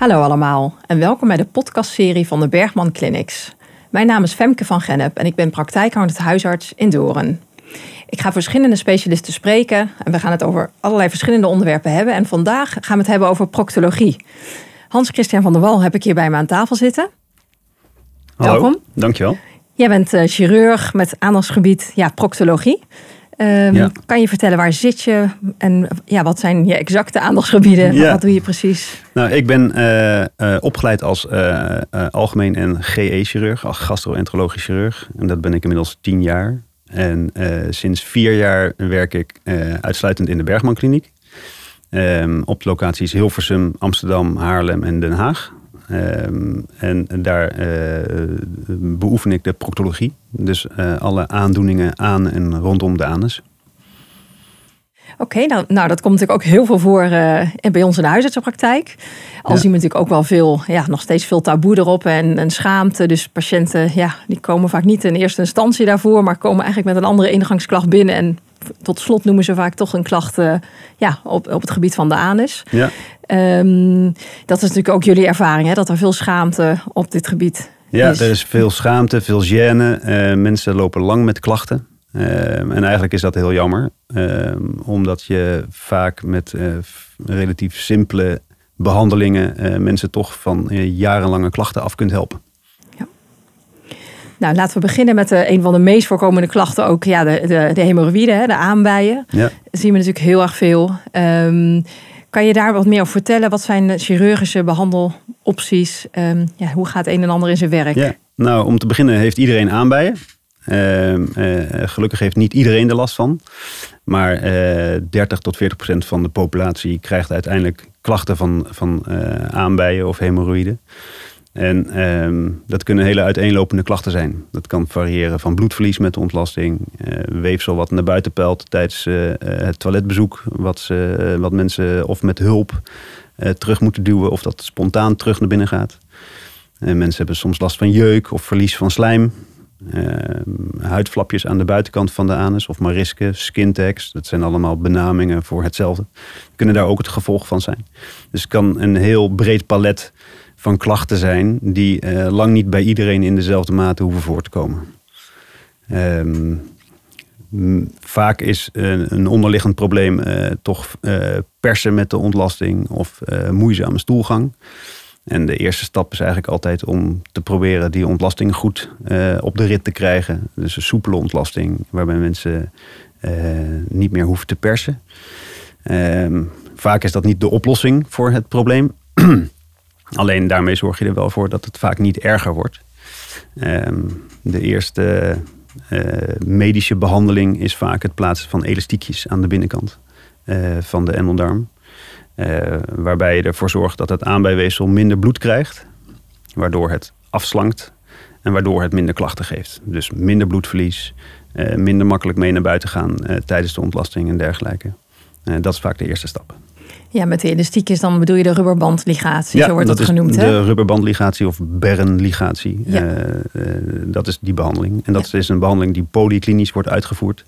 Hallo allemaal en welkom bij de podcastserie van de Bergman Clinics. Mijn naam is Femke van Gennep en ik ben praktijkhoudend huisarts in Doorn. Ik ga verschillende specialisten spreken en we gaan het over allerlei verschillende onderwerpen hebben. En vandaag gaan we het hebben over proctologie. Hans-Christian van der Wal heb ik hier bij me aan tafel zitten. Hallo, welkom. Dankjewel. Jij bent chirurg met aandachtsgebied proctologie. Kan je vertellen waar zit je en wat zijn je exacte aandachtsgebieden? Ja. Wat doe je precies? Nou, ik ben opgeleid als algemeen en GE-chirurg, als gastro-enterologisch chirurg. En dat ben ik inmiddels 10 jaar. En sinds 4 jaar werk ik uitsluitend in de Bergman Kliniek. Op locaties Hilversum, Amsterdam, Haarlem en Den Haag. En daar beoefen ik de proctologie. Dus alle aandoeningen aan en rondom de anus. Oké, nou dat komt natuurlijk ook heel veel voor bij ons in de huisartsenpraktijk. Al zien we natuurlijk ook wel veel, nog steeds veel taboe erop en schaamte. Dus patiënten, die komen vaak niet in eerste instantie daarvoor, maar komen eigenlijk met een andere ingangsklacht binnen. En tot slot noemen ze vaak toch een klacht op het gebied van de anus. Ja. Dat is natuurlijk ook jullie ervaring, hè, dat er veel schaamte op dit gebied is. Er is veel schaamte, veel gêne. Mensen lopen lang met klachten. En eigenlijk is dat heel jammer. Omdat je vaak met relatief simpele behandelingen mensen toch van jarenlange klachten af kunt helpen. Ja. Nou, laten we beginnen met een van de meest voorkomende klachten ook. De hemorroïden, de aanbijen. Ja. Dat zien we natuurlijk heel erg veel. Kan je daar wat meer over vertellen? Wat zijn de chirurgische behandelopties? Hoe gaat een en ander in zijn werk? Ja. Nou, om te beginnen heeft iedereen aanbijen. Gelukkig heeft niet iedereen er last van. Maar 30 tot 40% van de populatie krijgt uiteindelijk klachten van aanbijen of hemorroïden. En dat kunnen hele uiteenlopende klachten zijn. Dat kan variëren van bloedverlies met de ontlasting, weefsel wat naar buiten pelt tijdens het toiletbezoek, wat mensen of met hulp terug moeten duwen of dat spontaan terug naar binnen gaat. Mensen hebben soms last van jeuk of verlies van slijm. Huidflapjes aan de buitenkant van de anus of marisken, skin tags. Dat zijn allemaal benamingen voor hetzelfde. Kunnen daar ook het gevolg van zijn. Dus het kan een heel breed palet van klachten zijn die lang niet bij iedereen in dezelfde mate hoeven voor te komen. Vaak is een onderliggend probleem toch persen met de ontlasting of moeizame stoelgang. En de eerste stap is eigenlijk altijd om te proberen die ontlasting goed op de rit te krijgen. Dus een soepele ontlasting waarbij mensen niet meer hoeven te persen. Vaak is dat niet de oplossing voor het probleem. Alleen daarmee zorg je er wel voor dat het vaak niet erger wordt. De eerste medische behandeling is vaak het plaatsen van elastiekjes aan de binnenkant van de endeldarm. Waarbij je ervoor zorgt dat het aanbijweefsel minder bloed krijgt. Waardoor het afslankt en waardoor het minder klachten geeft. Dus minder bloedverlies, minder makkelijk mee naar buiten gaan tijdens de ontlasting en dergelijke. Dat is vaak de eerste stap. Ja, met de elastiekjes dan bedoel je de rubberbandligatie, zo wordt dat genoemd. Ja, hè? de rubberbandligatie of Bernligatie. Ja. Dat is die behandeling. En dat is een behandeling die polyklinisch wordt uitgevoerd.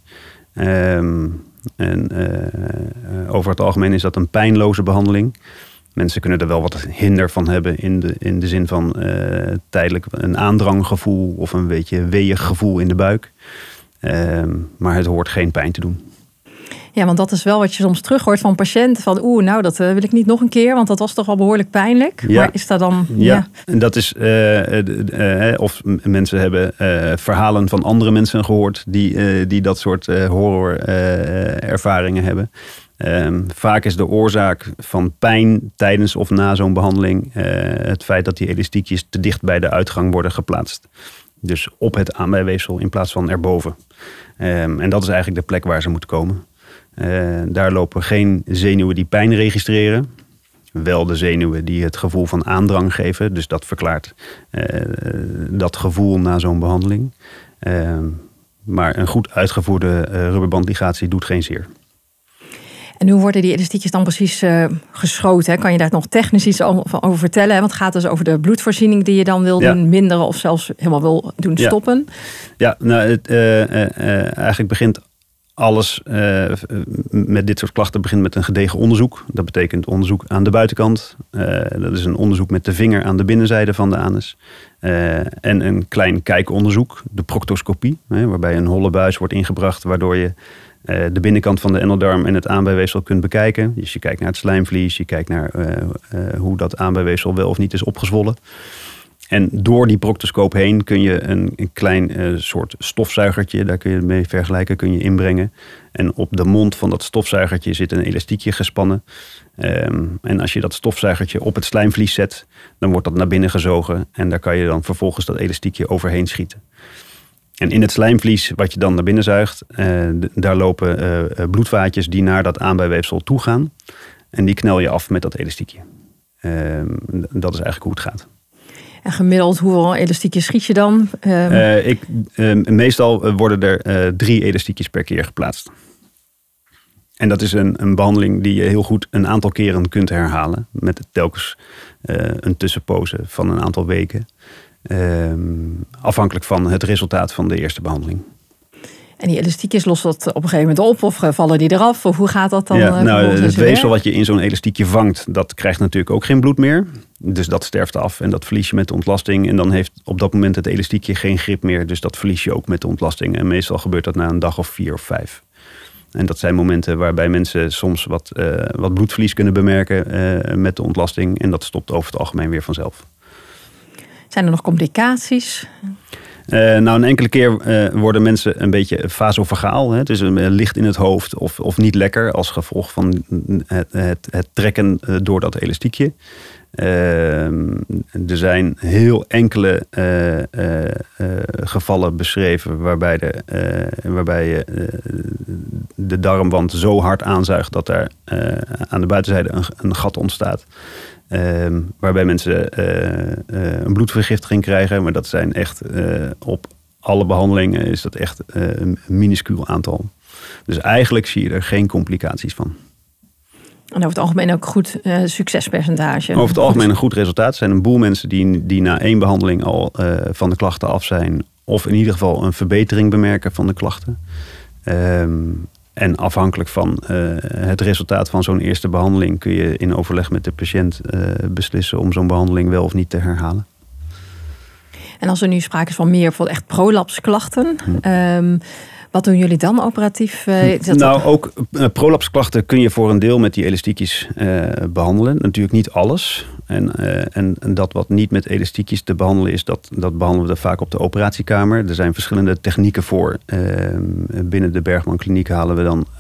Over het algemeen is dat een pijnloze behandeling. Mensen kunnen er wel wat hinder van hebben in de zin van tijdelijk een aandranggevoel of een beetje weeig gevoel in de buik. Maar het hoort geen pijn te doen. Ja, want dat is wel wat je soms terug hoort van patiënten. Van dat wil ik niet nog een keer, want dat was toch wel behoorlijk pijnlijk. Ja. Maar is dat dan... Ja, en dat is... of mensen hebben verhalen van andere mensen gehoord die dat soort horrorervaringen hebben. Vaak is de oorzaak van pijn tijdens of na zo'n behandeling het feit dat die elastiekjes te dicht bij de uitgang worden geplaatst. Dus op het aanbijweefsel in plaats van erboven. En dat is eigenlijk de plek waar ze moeten komen. Daar lopen geen zenuwen die pijn registreren. Wel de zenuwen die het gevoel van aandrang geven. Dus dat verklaart dat gevoel na zo'n behandeling. Maar een goed uitgevoerde rubberbandligatie doet geen zeer. En hoe worden die elastiekjes dan precies geschoten? Hè? Kan je daar nog technisch iets over vertellen? Want het gaat dus over de bloedvoorziening die je dan wil doen minderen of zelfs helemaal wil doen stoppen. Ja, nou, eigenlijk begint alles met dit soort klachten begint met een gedegen onderzoek. Dat betekent onderzoek aan de buitenkant. Dat is een onderzoek met de vinger aan de binnenzijde van de anus. En een klein kijkonderzoek, de proctoscopie. Waarbij een holle buis wordt ingebracht, waardoor je de binnenkant van de endeldarm en het aanbijweefsel kunt bekijken. Dus je kijkt naar het slijmvlies, je kijkt naar hoe dat aanbijweefsel wel of niet is opgezwollen. En door die proctoscoop heen kun je een klein soort stofzuigertje, daar kun je het mee vergelijken, kun je inbrengen. En op de mond van dat stofzuigertje zit een elastiekje gespannen. En als je dat stofzuigertje op het slijmvlies zet, dan wordt dat naar binnen gezogen. En daar kan je dan vervolgens dat elastiekje overheen schieten. En in het slijmvlies wat je dan naar binnen zuigt, daar lopen bloedvaatjes die naar dat aanbijweefsel toe gaan. En die knel je af met dat elastiekje. Dat is eigenlijk hoe het gaat. En gemiddeld, hoeveel elastiekjes schiet je dan? Meestal worden er 3 elastiekjes per keer geplaatst. En dat is een behandeling die je heel goed een aantal keren kunt herhalen. Met telkens een tussenpoze van een aantal weken. Afhankelijk van het resultaat van de eerste behandeling. En die elastiekjes, lost dat op een gegeven moment op? Of vallen die eraf? Of hoe gaat dat dan? Het weefsel wat je in zo'n elastiekje vangt, dat krijgt natuurlijk ook geen bloed meer. Dus dat sterft af en dat verlies je met de ontlasting. En dan heeft op dat moment het elastiekje geen grip meer. Dus dat verlies je ook met de ontlasting. En meestal gebeurt dat na een dag of 4 of 5. En dat zijn momenten waarbij mensen soms wat bloedverlies kunnen bemerken met de ontlasting. En dat stopt over het algemeen weer vanzelf. Zijn er nog complicaties? Een enkele keer worden mensen een beetje vasovagaal. Hè? Dus licht in het hoofd of niet lekker als gevolg van het trekken door dat elastiekje. Er zijn heel enkele gevallen beschreven waarbij je de darmwand zo hard aanzuigt dat er aan de buitenzijde een gat ontstaat. Waarbij mensen een bloedvergiftiging krijgen. Maar dat zijn echt op alle behandelingen is dat echt een minuscuul aantal. Dus eigenlijk zie je er geen complicaties van. En over het algemeen ook goed succespercentage. Over het algemeen een goed resultaat. Er zijn een boel mensen die na 1 behandeling al van de klachten af zijn. Of in ieder geval een verbetering bemerken van de klachten. En afhankelijk van het resultaat van zo'n eerste behandeling kun je in overleg met de patiënt beslissen om zo'n behandeling wel of niet te herhalen. En als er nu sprake is van meer bijvoorbeeld echt prolapsklachten, wat doen jullie dan operatief? Ook prolapsklachten kun je voor een deel met die elastiekjes behandelen. Natuurlijk niet alles. En dat wat niet met elastiekjes te behandelen is, dat behandelen we vaak op de operatiekamer. Er zijn verschillende technieken voor. Binnen de Bergman Kliniek halen we dan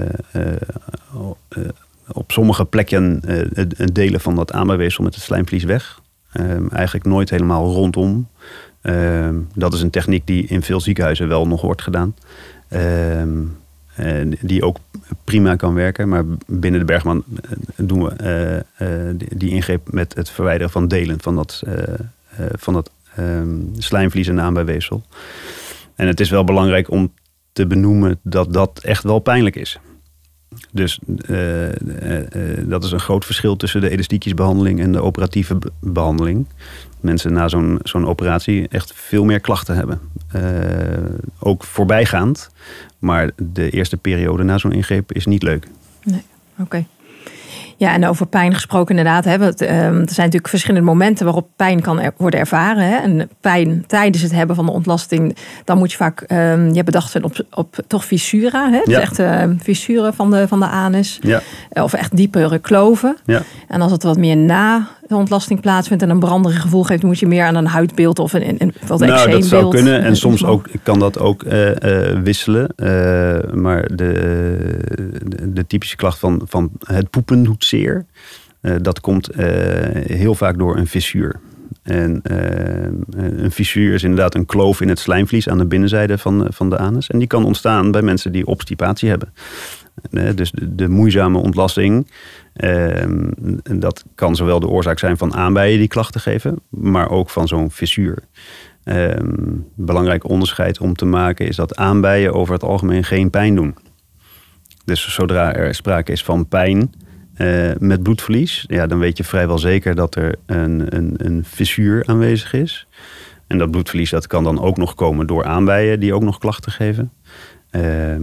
op sommige plekken delen van dat aanbijweefsel met het slijmvlies weg. Eigenlijk nooit helemaal rondom. Dat is een techniek die in veel ziekenhuizen wel nog wordt gedaan. Die ook prima kan werken. Maar binnen de Bergman doen we die ingreep met het verwijderen van delen van dat slijmvlies en aanbijweefsel. En het is wel belangrijk om te benoemen dat dat echt wel pijnlijk is. Dus dat is een groot verschil tussen de elastiekjesbehandeling en de operatieve behandeling. Mensen na zo'n operatie echt veel meer klachten hebben. Ook voorbijgaand. Maar de eerste periode na zo'n ingreep is niet leuk. Nee, oké. Ja, en over pijn gesproken inderdaad. Er zijn natuurlijk verschillende momenten waarop pijn kan worden ervaren. Hè? En pijn tijdens het hebben van de ontlasting, dan moet je vaak, je hebt bedacht op toch fissura. Hè? Ja. Dus echt fissuren van de anus. Ja. Of echt diepere kloven. Ja. En als het wat meer na de ontlasting plaatsvindt en een branderig gevoel geeft, dan moet je meer aan een huidbeeld of een eczeembeeld. Dat zou kunnen. En soms kan dat ook wisselen. Maar de typische klacht van het poepen doet zeer. Dat komt heel vaak door een fissuur. En een fissuur is inderdaad een kloof in het slijmvlies aan de binnenzijde van de anus. En die kan ontstaan bij mensen die obstipatie hebben. Dus de moeizame ontlasting. Dat kan zowel de oorzaak zijn van aanbijen die klachten geven, maar ook van zo'n fissuur. Belangrijk onderscheid om te maken is dat aanbijen over het algemeen geen pijn doen. Dus zodra er sprake is van pijn met bloedverlies, ja, dan weet je vrijwel zeker dat er een fissuur aanwezig is. En dat bloedverlies dat kan dan ook nog komen door aanbijen die ook nog klachten geven.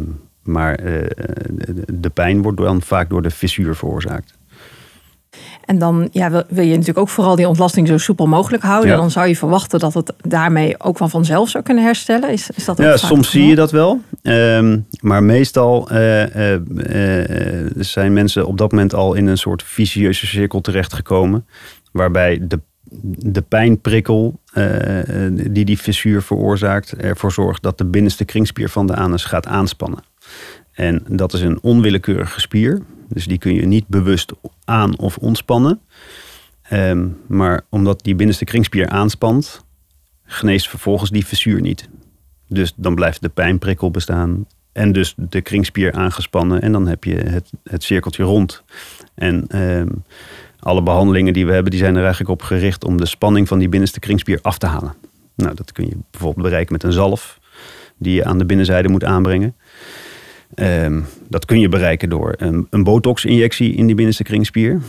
Maar de pijn wordt dan vaak door de fissuur veroorzaakt. En dan wil je natuurlijk ook vooral die ontlasting zo soepel mogelijk houden. Dan zou je verwachten dat het daarmee ook wel vanzelf zou kunnen herstellen. Is dat ook soms zie je dat wel. Maar meestal zijn mensen op dat moment al in een soort vicieuze cirkel terechtgekomen. Waarbij de pijnprikkel die fissuur veroorzaakt ervoor zorgt dat de binnenste kringspier van de anus gaat aanspannen. En dat is een onwillekeurige spier. Dus die kun je niet bewust aan- of ontspannen. Maar omdat die binnenste kringspier aanspant, geneest vervolgens die fissuur niet. Dus dan blijft de pijnprikkel bestaan en dus de kringspier aangespannen. En dan heb je het cirkeltje rond. En alle behandelingen die we hebben, die zijn er eigenlijk op gericht om de spanning van die binnenste kringspier af te halen. Nou, dat kun je bijvoorbeeld bereiken met een zalf die je aan de binnenzijde moet aanbrengen. Dat kun je bereiken door een botox-injectie in die binnenste kringspier.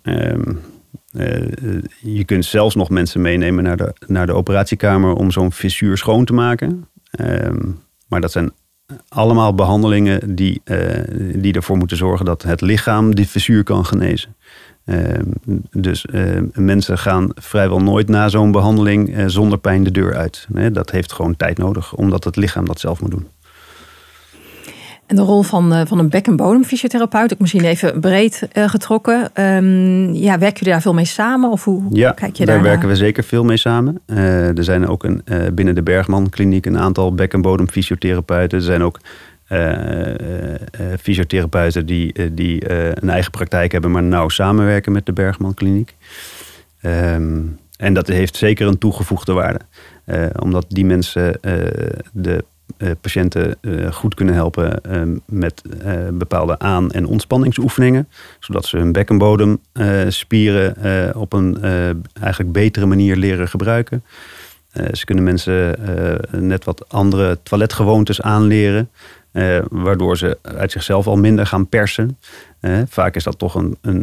Je kunt zelfs nog mensen meenemen naar de operatiekamer om zo'n fissuur schoon te maken. Maar dat zijn allemaal behandelingen die ervoor moeten zorgen dat het lichaam die fissuur kan genezen. Dus mensen gaan vrijwel nooit na zo'n behandeling zonder pijn de deur uit. Dat heeft gewoon tijd nodig, omdat het lichaam dat zelf moet doen. En de rol van een bek- en bodemfysiotherapeut, ook misschien even breed getrokken. Werken jullie daar veel mee samen? Of hoe kijk je daar werken we zeker veel mee samen. Er zijn ook binnen de Bergman Kliniek een aantal bek- en bodemfysiotherapeuten. Er zijn ook fysiotherapeuten die een eigen praktijk hebben, maar nauw samenwerken met de Bergman Kliniek. En dat heeft zeker een toegevoegde waarde. Omdat die mensen de patiënten goed kunnen helpen met bepaalde aan- en ontspanningsoefeningen. Zodat ze hun bek- en bodemspieren op een eigenlijk betere manier leren gebruiken. Ze kunnen mensen net wat andere toiletgewoontes aanleren. Waardoor ze uit zichzelf al minder gaan persen. Vaak is dat toch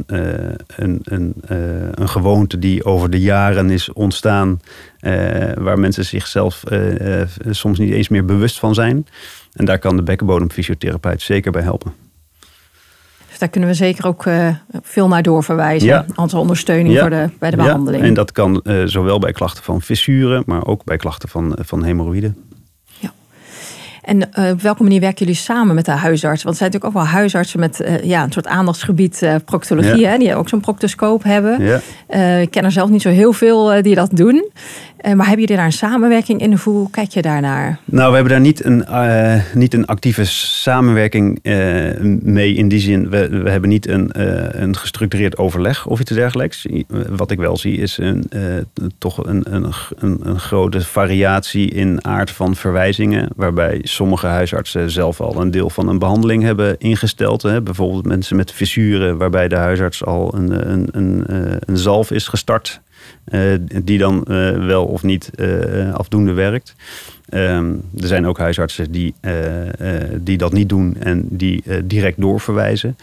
een gewoonte die over de jaren is ontstaan. Waar mensen zichzelf soms niet eens meer bewust van zijn. En daar kan de bekkenbodemfysiotherapeut zeker bij helpen. Dus daar kunnen we zeker ook veel naar doorverwijzen. Als ondersteuning bij de behandeling. Ja, en dat kan zowel bij klachten van fissuren, maar ook bij klachten van hemorroïden. En op welke manier werken jullie samen met de huisarts? Want er zijn natuurlijk ook wel huisartsen met een soort aandachtsgebied proctologie. Ja. Die ook zo'n proctoscoop hebben. Ja. Ik ken er zelf niet zo heel veel die dat doen. Maar hebben jullie daar een samenwerking in? Hoe kijk je daarnaar? Nou, we hebben daar niet een actieve samenwerking mee. In die zin, we hebben niet een gestructureerd overleg of iets dergelijks. Wat ik wel zie is toch een grote variatie in aard van verwijzingen. Waarbij sommige huisartsen zelf al een deel van een behandeling hebben ingesteld. Bijvoorbeeld mensen met fissuren, waarbij de huisarts al een zalf is gestart. Die dan wel of niet afdoende werkt. Er zijn ook huisartsen die dat niet doen en die direct doorverwijzen.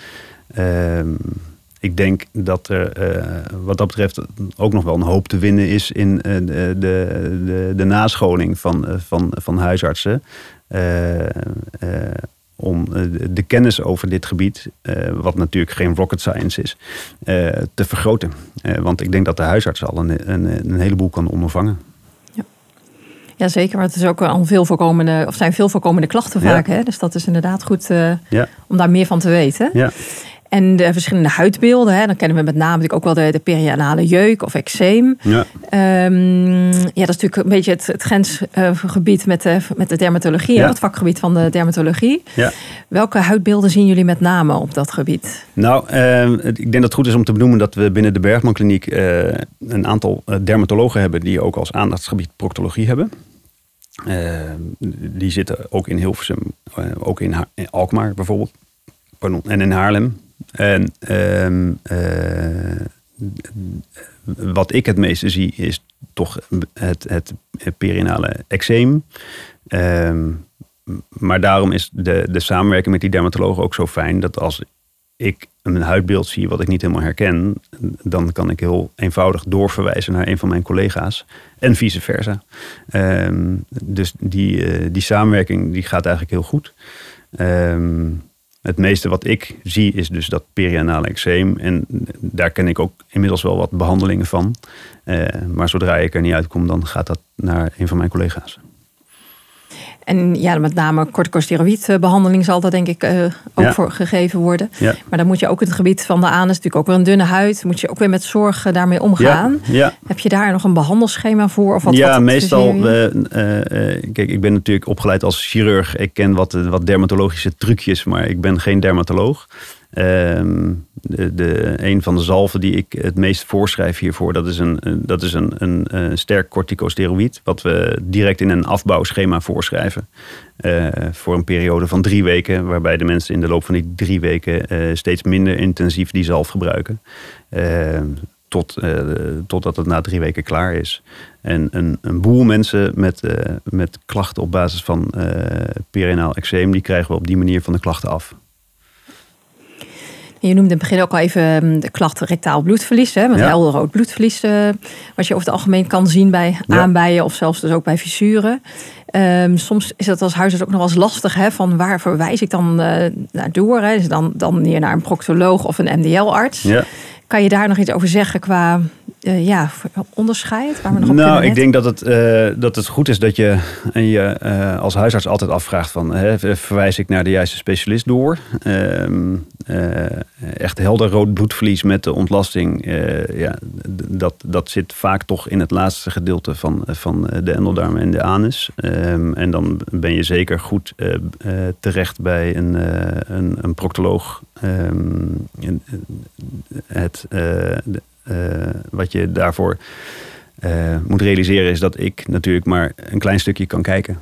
Ik denk dat er wat dat betreft ook nog wel een hoop te winnen is in de nascholing van huisartsen. Om de kennis over dit gebied, wat natuurlijk geen rocket science is, te vergroten. Want ik denk dat de huisarts al een heleboel kan ondervangen. Ja, zeker. Maar het is ook al zijn veel voorkomende klachten vaak. Hè? Dus dat is inderdaad goed om daar meer van te weten. Ja. En de verschillende huidbeelden, dan kennen we met name natuurlijk ook wel de perianale jeuk of eczeem. Ja. Dat is natuurlijk een beetje het grensgebied met de dermatologie, het vakgebied van de dermatologie. Ja. Welke huidbeelden zien jullie met name op dat gebied? Nou, ik denk dat het goed is om te benoemen dat we binnen de Bergman Kliniek een aantal dermatologen hebben die ook als aandachtsgebied proctologie hebben. Die zitten ook in Hilversum, ook in Alkmaar bijvoorbeeld. En in Haarlem. En wat ik het meeste zie is toch het perianale eczeem. Maar daarom is de samenwerking met die dermatologen ook zo fijn. Dat als ik een huidbeeld zie wat ik niet helemaal herken, dan kan ik heel eenvoudig doorverwijzen naar een van mijn collega's. En vice versa. Dus die samenwerking die gaat eigenlijk heel goed. Het meeste wat ik zie is dus dat perianale eczeem. En daar ken ik ook inmiddels wel wat behandelingen van. Maar zodra ik er niet uitkom, dan gaat dat naar een van mijn collega's. En ja, met name corticosteroïdbehandeling zal dat denk ik ook voor gegeven worden. Ja. Maar dan moet je ook in het gebied van de anus, natuurlijk ook weer een dunne huid, moet je ook weer met zorg daarmee omgaan. Ja. Heb je daar nog een behandelschema voor? Of wat meestal. Kijk, ik ben natuurlijk opgeleid als chirurg. Ik ken wat dermatologische trucjes, maar ik ben geen dermatoloog. Een van de zalven die ik het meest voorschrijf hiervoor, dat is een sterk corticosteroïd, wat we direct in een afbouwschema voorschrijven. Voor een periode van 3 weken, waarbij de mensen in de loop van die 3 weken steeds minder intensief die zalf gebruiken. Totdat het na 3 weken klaar is. En een boel mensen met klachten op basis van perianaal eczeem, die krijgen we op die manier van de klachten af. Je noemde in het begin ook al even de klacht rectaal bloedverlies. Met helder rood bloedverlies. Wat je over het algemeen kan zien bij aanbijen of zelfs dus ook bij fissuren. Soms is dat als huisarts ook nog wel eens lastig. Van waar verwijs ik dan naar door? Is dan meer naar een proctoloog of een MDL-arts? Ja. Kan je daar nog iets over zeggen qua onderscheid? Waar we nog op ik denk dat het goed is dat je als huisarts altijd afvraagt van, verwijs ik naar de juiste specialist door? Echt helder rood bloedverlies met de ontlasting, dat zit vaak toch in het laatste gedeelte van de endeldarm en de anus. En dan ben je zeker goed terecht bij een proctoloog. Wat je daarvoor moet realiseren is dat ik natuurlijk maar een klein stukje kan kijken.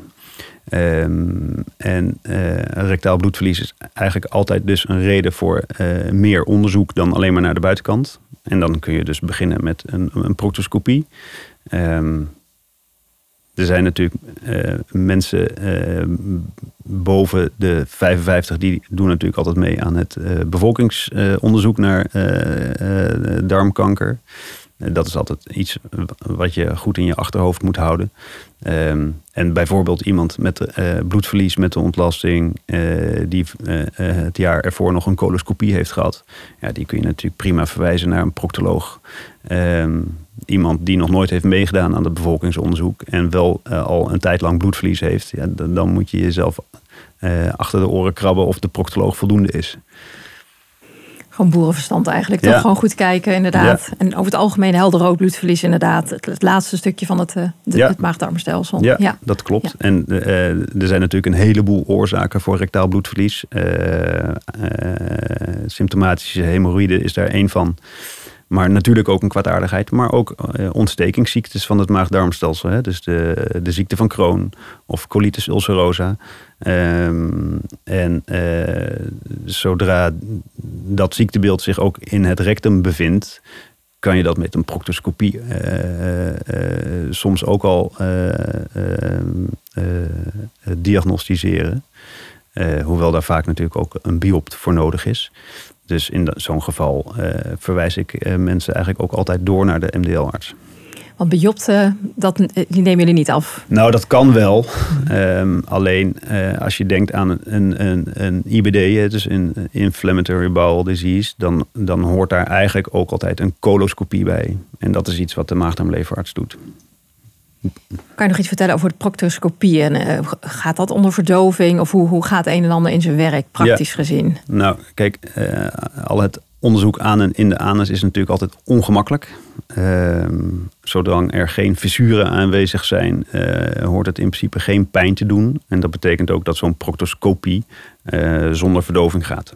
Rectaal bloedverlies is eigenlijk altijd dus een reden voor meer onderzoek dan alleen maar naar de buitenkant. En dan kun je dus beginnen met een proctoscopie. Er zijn natuurlijk mensen boven de 55... die doen natuurlijk altijd mee aan het bevolkingsonderzoek naar darmkanker. Dat is altijd iets wat je goed in je achterhoofd moet houden. En bijvoorbeeld iemand met bloedverlies met de ontlasting, die het jaar ervoor nog een coloscopie heeft gehad. Ja, die kun je natuurlijk prima verwijzen naar een proctoloog. Iemand die nog nooit heeft meegedaan aan het bevolkingsonderzoek en wel al een tijd lang bloedverlies heeft, dan moet je jezelf achter de oren krabben of de proctoloog voldoende is. Gewoon boerenverstand eigenlijk. Toch gewoon goed kijken, inderdaad. Ja. En over het algemeen helder rood bloedverlies, inderdaad. Het laatste stukje van het maag-darmstelsel. Ja, dat klopt. Ja. En er zijn natuurlijk een heleboel oorzaken voor rectaal bloedverlies. Symptomatische hemorroïde is daar één van. Maar natuurlijk ook een kwaadaardigheid. Maar ook ontstekingsziektes van het maag-darmstelsel. Hè? Dus de ziekte van Crohn of colitis ulcerosa. Zodra dat ziektebeeld zich ook in het rectum bevindt, kan je dat met een proctoscopie soms ook al diagnosticeren. Hoewel daar vaak natuurlijk ook een biopt voor nodig is. Dus in zo'n geval verwijs ik mensen eigenlijk ook altijd door naar de MDL-arts. Want biopten, die nemen jullie niet af? Nou, dat kan wel. Alleen als je denkt aan een IBD, dus een inflammatory bowel disease, dan hoort daar eigenlijk ook altijd een coloscopie bij. En dat is iets wat de maag-darm-leverarts doet. Kan je nog iets vertellen over de proctoscopie? En gaat dat onder verdoving? Of hoe gaat een en ander in zijn werk, praktisch gezien? Nou, kijk, al het onderzoek aan en in de anus is natuurlijk altijd ongemakkelijk. Zolang er geen fissuren aanwezig zijn, hoort het in principe geen pijn te doen. En dat betekent ook dat zo'n proctoscopie zonder verdoving gaat.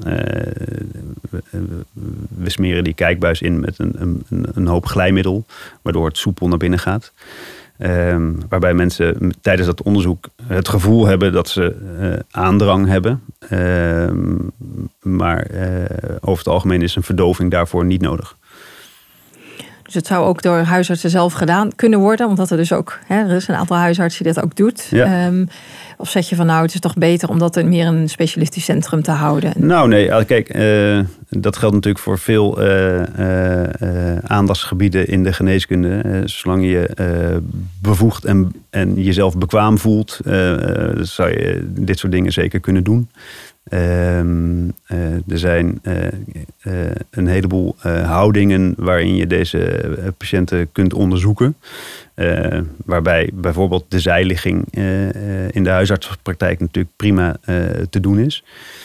We smeren die kijkbuis in met een hoop glijmiddel, waardoor het soepel naar binnen gaat. Waarbij mensen tijdens dat onderzoek het gevoel hebben dat ze aandrang hebben. Maar over het algemeen is een verdoving daarvoor niet nodig. Dus het zou ook door huisartsen zelf gedaan kunnen worden. Omdat er dus ook, er is een aantal huisartsen die dat ook doet. Ja. Of zeg je van het is toch beter om dat meer een specialistisch centrum te houden? Nou nee, kijk, dat geldt natuurlijk voor veel aandachtsgebieden in de geneeskunde. Zolang je bevoegd en jezelf bekwaam voelt, zou je dit soort dingen zeker kunnen doen. Er zijn een heleboel houdingen waarin je deze patiënten kunt onderzoeken. Waarbij bijvoorbeeld de zijligging in de huisartsenpraktijk natuurlijk prima te doen is.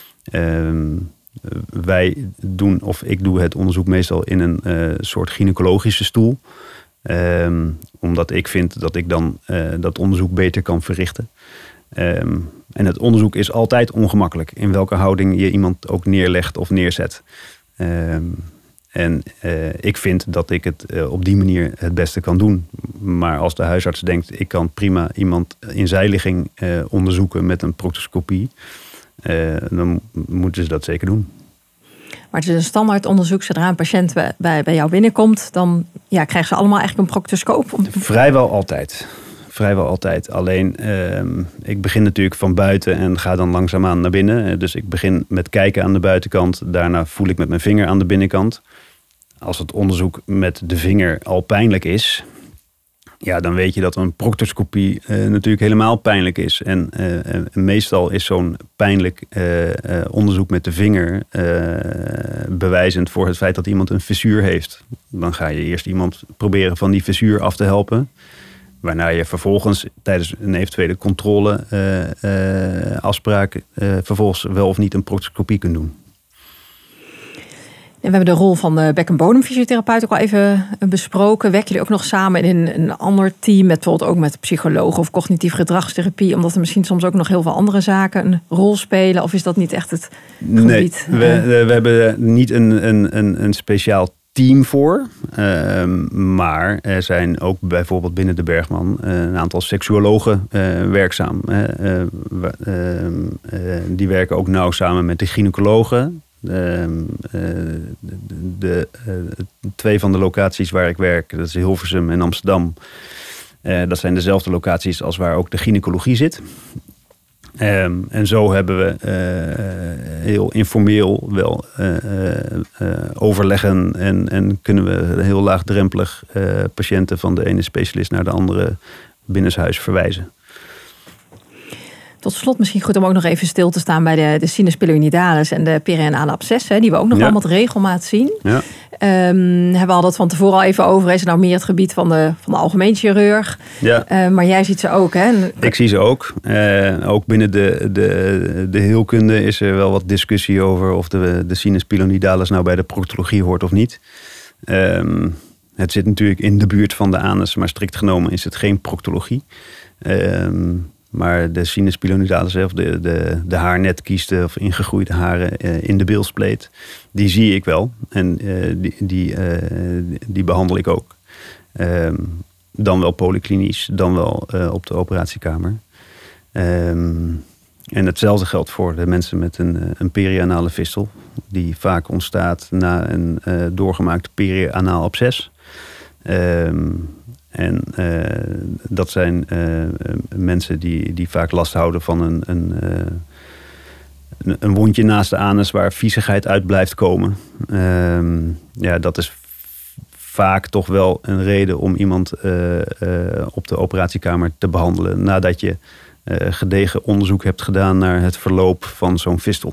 Ik doe het onderzoek meestal in een soort gynaecologische stoel. Omdat ik vind dat ik dan dat onderzoek beter kan verrichten. En het onderzoek is altijd ongemakkelijk. In welke houding je iemand ook neerlegt of neerzet. Ik vind dat ik het op die manier het beste kan doen. Maar als de huisarts denkt, ik kan prima iemand in zijligging onderzoeken met een proctoscopie. Dan moeten ze dat zeker doen. Maar het is een standaard onderzoek. Zodra een patiënt bij jou binnenkomt, dan krijgen ze allemaal eigenlijk een proctoscoop. Vrijwel altijd. Alleen, ik begin natuurlijk van buiten en ga dan langzaamaan naar binnen. Dus ik begin met kijken aan de buitenkant. Daarna voel ik met mijn vinger aan de binnenkant. Als het onderzoek met de vinger al pijnlijk is, dan weet je dat een proctoscopie natuurlijk helemaal pijnlijk is. En meestal is zo'n pijnlijk onderzoek met de vinger bewijzend voor het feit dat iemand een fissuur heeft. Dan ga je eerst iemand proberen van die fissuur af te helpen. Waarna je vervolgens tijdens een eventuele controleafspraak vervolgens wel of niet een proctoscopie kunt doen. En we hebben de rol van de bek- en bodemfysiotherapeut ook al even besproken. Werken jullie ook nog samen in een ander team, met bijvoorbeeld ook met psychologen of cognitief gedragstherapie, omdat er misschien soms ook nog heel veel andere zaken een rol spelen? Of is dat niet echt het gebied? Nee, we hebben niet een speciaal team voor. Maar er zijn ook bijvoorbeeld binnen de Bergman een aantal seksuologen werkzaam. Die werken ook nauw samen met de gynaecologen. Twee van de locaties waar ik werk, dat is Hilversum en Amsterdam. Dat zijn dezelfde locaties als waar ook de gynaecologie zit. En zo hebben we heel informeel wel overleggen en kunnen we heel laagdrempelig patiënten van de ene specialist naar de andere binnenshuis verwijzen. Tot slot misschien goed om ook nog even stil te staan bij de sinus pyeloidialis en de perianale abscessen, die we ook nog wel met regelmaat zien. Ja. Hebben we al dat van tevoren al even over. Is het nou meer het gebied van de algemeen chirurg? Ja. Maar jij ziet ze ook, hè? Ik zie ze ook. Ook binnen de heelkunde is er wel wat discussie over of de sinus pyeloidialis nou bij de proctologie hoort of niet. Het zit natuurlijk in de buurt van de anus, maar strikt genomen is het geen proctologie. Maar de sinus pyeloidialis, of de haarnetkiesten of ingegroeide haren in de bilspleet, die zie ik wel. En die behandel ik ook. Dan wel polyklinisch, dan wel op de operatiekamer. En hetzelfde geldt voor de mensen met een perianale fistel, die vaak ontstaat na een doorgemaakt perianaal absces. En dat zijn mensen die vaak last houden van een wondje naast de anus waar viezigheid uit blijft komen. Dat is vaak toch wel een reden om iemand op de operatiekamer te behandelen, nadat je gedegen onderzoek hebt gedaan naar het verloop van zo'n fistel.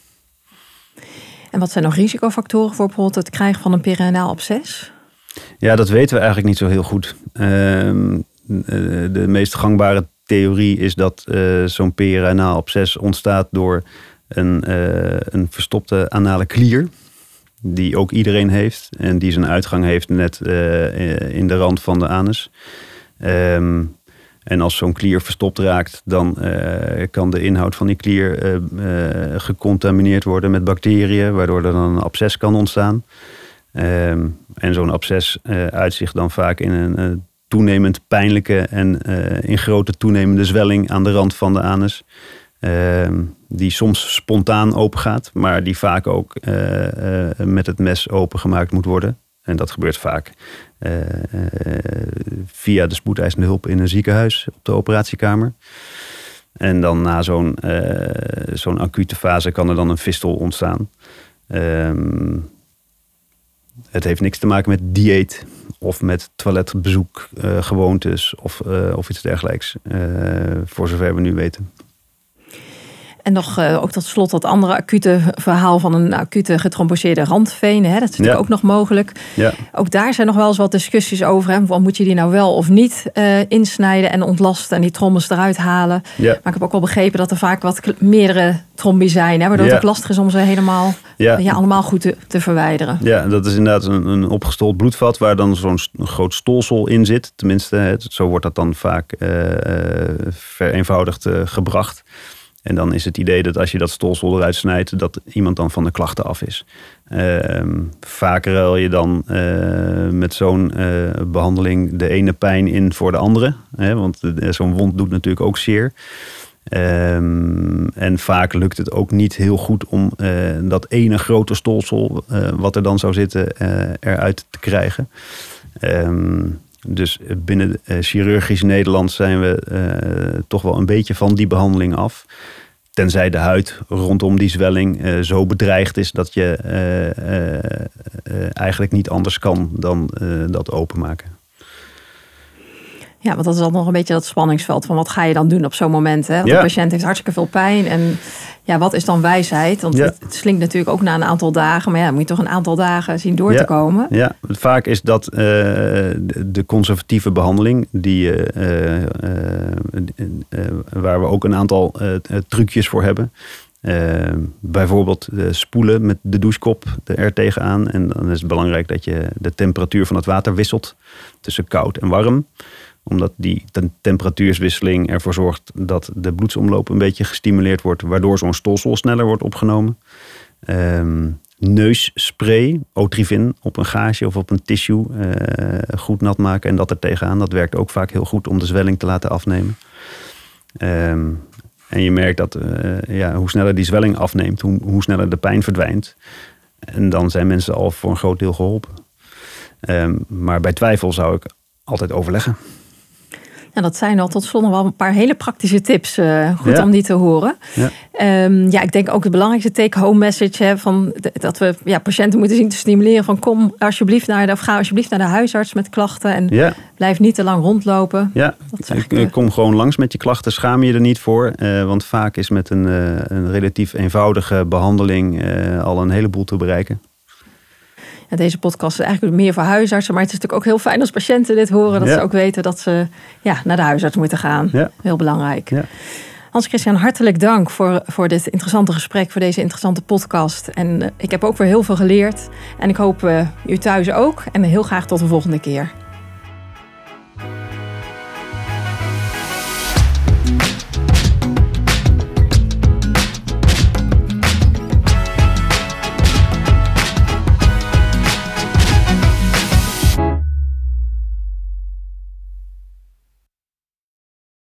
En wat zijn nog risicofactoren voor bijvoorbeeld het krijgen van een perianaal absces? Ja, dat weten we eigenlijk niet zo heel goed. De meest gangbare theorie is dat zo'n perianaal absces ontstaat door een verstopte anale klier, die ook iedereen heeft en die zijn uitgang heeft net in de rand van de anus. En als zo'n klier verstopt raakt, dan kan de inhoud van die klier gecontamineerd worden met bacteriën, waardoor er dan een absces kan ontstaan. En zo'n absces uitzicht dan vaak in een toenemend pijnlijke en in grote toenemende zwelling aan de rand van de anus. Die soms spontaan open gaat, maar die vaak ook met het mes opengemaakt moet worden. En dat gebeurt vaak via de spoedeisende hulp in een ziekenhuis op de operatiekamer. En dan na zo'n acute fase kan er dan een fistel ontstaan. Het heeft niks te maken met dieet of met toiletbezoek, gewoontes of iets dergelijks. Voor zover we nu weten. En nog ook tot slot dat andere acute verhaal van een acute getromboseerde randveen. Hè? Dat is natuurlijk ook nog mogelijk. Ja. Ook daar zijn nog wel eens wat discussies over. Hè? Want moet je die nou wel of niet insnijden en ontlasten en die trombes eruit halen. Ja. Maar ik heb ook wel begrepen dat er vaak wat meerdere trombi zijn. Hè? Waardoor het ook lastig is om ze helemaal allemaal goed te verwijderen. Ja, dat is inderdaad een opgestold bloedvat waar dan zo'n groot stolsel in zit. Tenminste, zo wordt dat dan vaak vereenvoudigd gebracht. En dan is het idee dat als je dat stolsel eruit snijdt, dat iemand dan van de klachten af is. Vaak ruil je dan met zo'n behandeling de ene pijn in voor de andere. Want zo'n wond doet natuurlijk ook zeer. En vaak lukt het ook niet heel goed om dat ene grote stolsel, wat er dan zou zitten, eruit te krijgen. Dus binnen chirurgisch Nederland zijn we toch wel een beetje van die behandeling af. Tenzij de huid rondom die zwelling zo bedreigd is dat je eigenlijk niet anders kan dan dat openmaken. Ja, want dat is dan nog een beetje dat spanningsveld van wat ga je dan doen op zo'n moment. Hè? Want de patiënt heeft hartstikke veel pijn en wat is dan wijsheid? Want het slinkt natuurlijk ook na een aantal dagen. Maar dan moet je toch een aantal dagen zien door te komen. Ja, vaak is dat de conservatieve behandeling. Waar we ook een aantal trucjes voor hebben. Bijvoorbeeld spoelen met de douchekop er tegenaan. En dan is het belangrijk dat je de temperatuur van het water wisselt. Tussen koud en warm. Omdat die temperatuurswisseling ervoor zorgt dat de bloedsomloop een beetje gestimuleerd wordt. Waardoor zo'n stolsel sneller wordt opgenomen. Neusspray, Otrivin, op een gaasje of op een tissue goed nat maken. En dat er tegenaan. Dat werkt ook vaak heel goed om de zwelling te laten afnemen. En je merkt dat hoe sneller die zwelling afneemt, hoe sneller de pijn verdwijnt. En dan zijn mensen al voor een groot deel geholpen. Maar bij twijfel zou ik altijd overleggen. En dat zijn al tot slot nog wel een paar hele praktische tips. Goed om die te horen. Ja. Ik denk ook het belangrijkste take-home message. Dat we patiënten moeten zien te stimuleren. Van ga alsjeblieft naar de huisarts met klachten. En blijf niet te lang rondlopen. Ja, kom gewoon langs met je klachten. Schaam je er niet voor. Want vaak is met een relatief eenvoudige behandeling al een heleboel te bereiken. Deze podcast is eigenlijk meer voor huisartsen. Maar het is natuurlijk ook heel fijn als patiënten dit horen. Dat ze ook weten dat ze naar de huisarts moeten gaan. Ja. Heel belangrijk. Ja. Hans-Christian, hartelijk dank voor dit interessante gesprek. Voor deze interessante podcast. En ik heb ook weer heel veel geleerd. En ik hoop u thuis ook. En heel graag tot de volgende keer.